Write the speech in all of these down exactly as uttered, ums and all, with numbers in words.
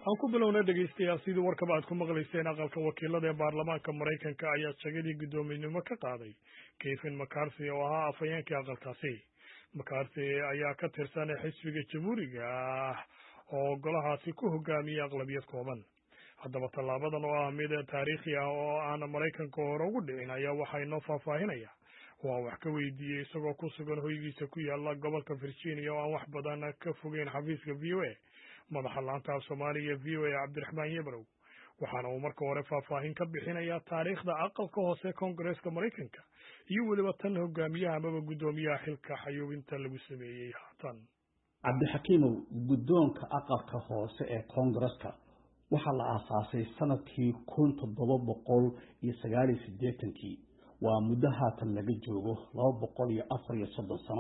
aan ku bilownay dhegaystayaal sidii warkaba aad ku maqlayseen aqalka wakiilada ee baarlamaanka maraykanka ayaa shagadii guddoominimo ka qaaday Kevin McCarthy oo ahaa afhayeenkii aqalkaasi. McCarthy ayaa ka tirsan xisbiga jamhuuriga ah oo golahaasi ku hogaamiyay aqlabiyad kooban. haddaba tallaabadan oo ah mid taariikhi ah oo aan maraykanka hore ugu dhicin ayaa waxaa inoo faahfaahinaya waa wax ka weydiiyey isagoo ku sugan hoygiisa ku yaala gobolka Virginia oo aan wax badan ka fogeyn xafiiska V O A madaxa laanta af Soomaaliya V O A Cabdiraxmaan Yebrow waxaana uu marka hore faahfaahin ka bixinayaa taariikhda aqalka hoose Koongareeska Maraykanka iyo weliba tan hogaamiyaha amaba guddoomiyaha xilka xayuubinta lagu sameeyey haatan. Cabdixakiimow, guddoonka aqalka hoose ee Koongareeska waxaa la aasaasay sanadkii kun toddoba boqol iyo sagaal iyo siddeetankii. waa muddo haatan laga joogo laba boqol iyo afar iyo soddon sano.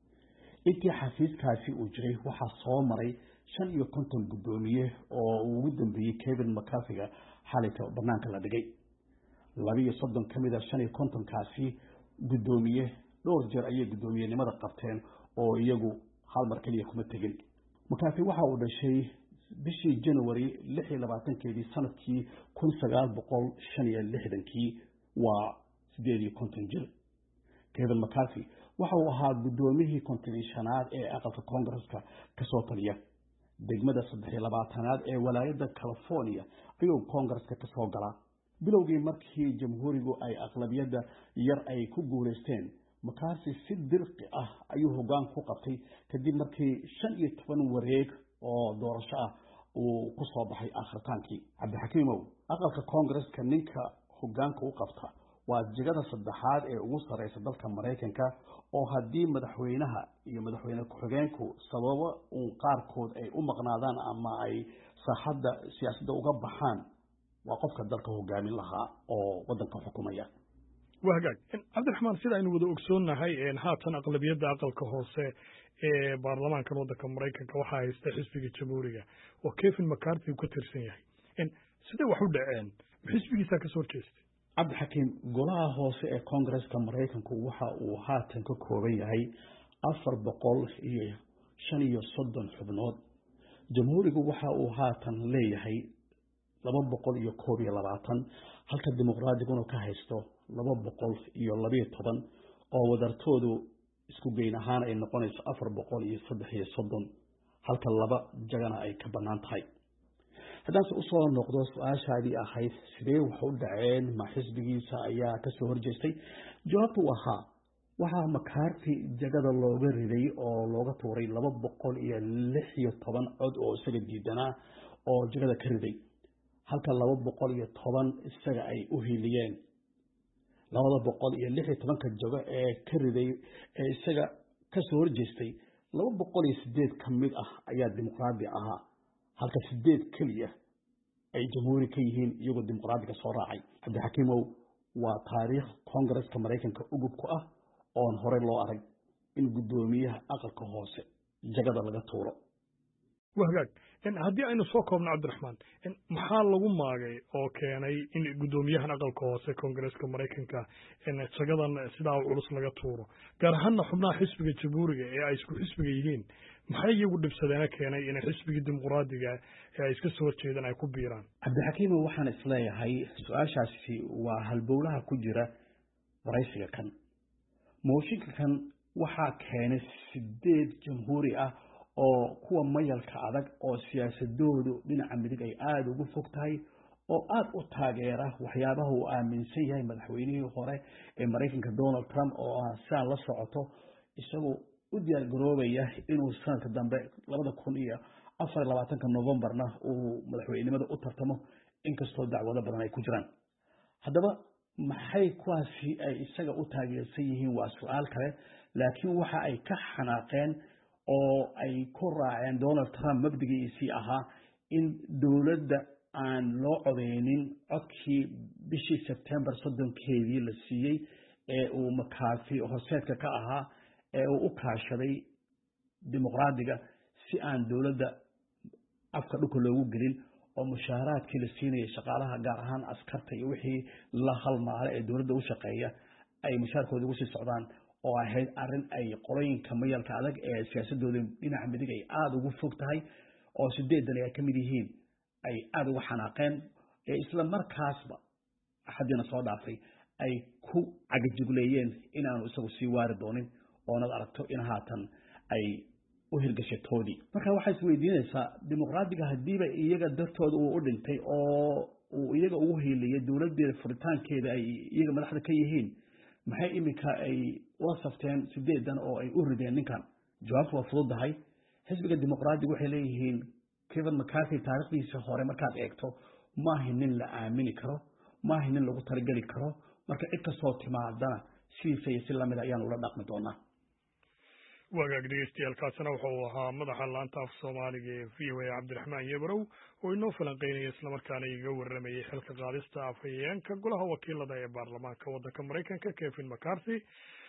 intii xafiiskaasi uu jiray waxaa soo maray shan iyo konton guddoomiye oo uu ugu dambeeyey Kevin McCarthy xalinta banaanka la dhigay. laba iyo soddon ka mid ah shan iyo kontonkaasi guddoomiye dhowr jeer ayay guddoomiyenimada qabteen oo iyagu hal mar kaliya kuma tegin. McCarthy waxa uu dhashay bishii January lix iyo labaatankeedii sanadkii kun sagaal boqol shan iyo lixdankii. waa sideed iyo konton jir. Kevin McCarthy waxa uu ahaa guddoomiyihii konton-shanaad ee aqalka Koongareeska ka soo taliya. degmada saddex iyo labaatanaad ee walaayadda California ayuu Koongareeska ka soo galaa. bilowgii markii jamhuurigu ay aqlabiyadda yar ay ku guuleysteen, McCarthy si dirqi ah ayuu hoggaan ku qabtay kadib markii shan iyo toban wareeg oo doorasho ah uu ku soo baxay akhritaankii. Cabdixakiimow, aqalka Koongareeska ninka hoggaanka u qabta waa jigada saddexaad ee ugu sareysa dalka Maraykanka oo haddii madaxweynaha iyo madaxweyne ku-xigeenku sababo uun qaarkood ay u maqnaadaan ama ay saaxadda siyaasadda uga baxaan, waa qofka dalka hogaamin lahaa oo waddanka xukumaya. waa hagaag Cabdiraxmaan, sida aynu wada ogsoonnahay haatan aqlabiyadda aqalka hoose ee baarlamaanka waddanka Maraykanka waxaa haysta xisbiga jamhuuriga oo Kevin McCarthy ka tirsan yahay. sidee wax u dhaceen? xisbigiisa ka soo jeestay? Cabdixakiim, golaha hoose ee Koongareeska Maraykanku waxa uu haatan ka kooban yahay afar boqol iyo shan iyo soddon xubnood. jamhuurigu waxa uu haatan leeyahay laba boqol iyo koob iyo labaatan, halka dimuqraadigu ka haysto laba boqol iyo laba iyo toban oo wadartoodu isku geyn ahaan ay noqonayso afar boqol iyo saddex iyo soddon, halka laba jagana ay ka bannaan tahay. haddaan u soo noqdo su-aashaadii ahayd sidee wax u dhaceen, ma xisbigiisa ayaa ka soo horjeestay? jawaabtu waa haa. waxaa McCarthy jagada looga riday oo looga tuuray laba boqol iyo lix iyo toban cod oo isaga diidanaa oo jagada ka riday, halka laba boqol iyo toban isaga ay u hiiliyeen. labada boqol iyo lix iyo tobanka jago ee ka riday ee isaga ka soo horjeestay, laba boqol iyo sideed ka mid ah ayaa dimuqraadi ahaa, halka sideed keliya ay jamhuuri ka yihiin iyagoo dimuqraadiga soo raacay. Cabdixakiimow, waa taariikh Koongareeska Maraykanka ugub ku ah oon horey loo arag in guddoomiyaha aqalka hoose jagada laga tuuro. waa hagaag haddii aynu soo koobno Cabdiraxmaan, maxaa lagu maagay oo keenay in guddoomiyahan aqalka hoose Koongareeska Maraykanka jagadan sidaa culus laga tuuro, gaar ahaanna xubnaha xisbiga jamhuuriga ee ay isku xisbiga yihiin? maxay iyagu dhibsadeena keenay in xisbiga dimuqraadiga ee ay iska soo horjeedaan ay ku biiraan? Cabdixakiimow, waxaan isleeyahay su-aashaasi waa halbowlaha ku jira waraysiga kan. mooshinka kan waxaa keenay sideed jamhuuri ah oo kuwa mayalka adag oo siyaasadoodu dhinaca midig ay aada ugu fog tahay oo aada u taageera waxyaabaha uu aaminsan yahay madaxweynihii hore ee Maraykanka Donald Trump oo ah saan la socoto isagoo u diyaar garoobaya inuu sanadka dambe labada kun iyo afar iyo labaatanka Novembarna uu madaxweynimada u tartamo, inkastoo dacwado badan ay ku jiraan. haddaba maxay kuwaasi ay isaga u taageersan yihiin waa su-aal kale, laakiin waxa ay ka xanaaqeen oo ay ku raaceen Donald Trump mabdigiisii ahaa in dowladda aan loo codeynin codkii bishii September soddonkeedii la siiyey ee uu McCarthy horseedka ka ahaa ee uu u kaashaday dimuqraadiga si aan dowladda afka dhulka loogu gelin oo mushaaraadkii la siinayay shaqaalaha gaar ahaan askarta iyo wixii la halmaale ee dowladda u shaqeeya ay mushaarkooda ugu sii socdaan, oo ahayd arrin ay qolooyinka mayalka adag ee siyaasadooda dhinaca midig ay aada ugu fog tahay oo sideedan ay ka mid yihiin ay aada uga xanaaqeen ee isla markaasba axadiina soo dhaafay ay ku cagajugleeyeen inaanu isagu sii waari doonin oonad aragto in haatan ay u hirgashay toodii marka waxay isweydiinaysaa dimuqraadiga haddiiba iyaga dartooda uu u dhintay oo uu iyaga ugu hiiliyay dowladdeeda furitaankeeda ay iyaga madaxda ka yihiin maxay iminka ay ula safteen sideedan oo ay u rideen ninkan jawaabtu waa fududahay xisbiga dimuqraadiga waxay leeyihiin Kevin McCarthy taariikhdiisa hore markaad eegto maaha nin la aamini karo maaha nin lagu talagali karo marka cid kastoo timaadana sidiisa iyo si lamid ayaan ula dhaqmi doonaa wagaag dhegeystayaal kaasina wuxuu ahaa madaxa laanta af soomaaliga ee v o a cabdiraxmaan yebrow oo inoo falanqeynaya islamarkaana iga waramayay xilka qaadista afhayeenka golaha wakiilada ee baarlamaanka waddanka maraykanka Kevin McCarthy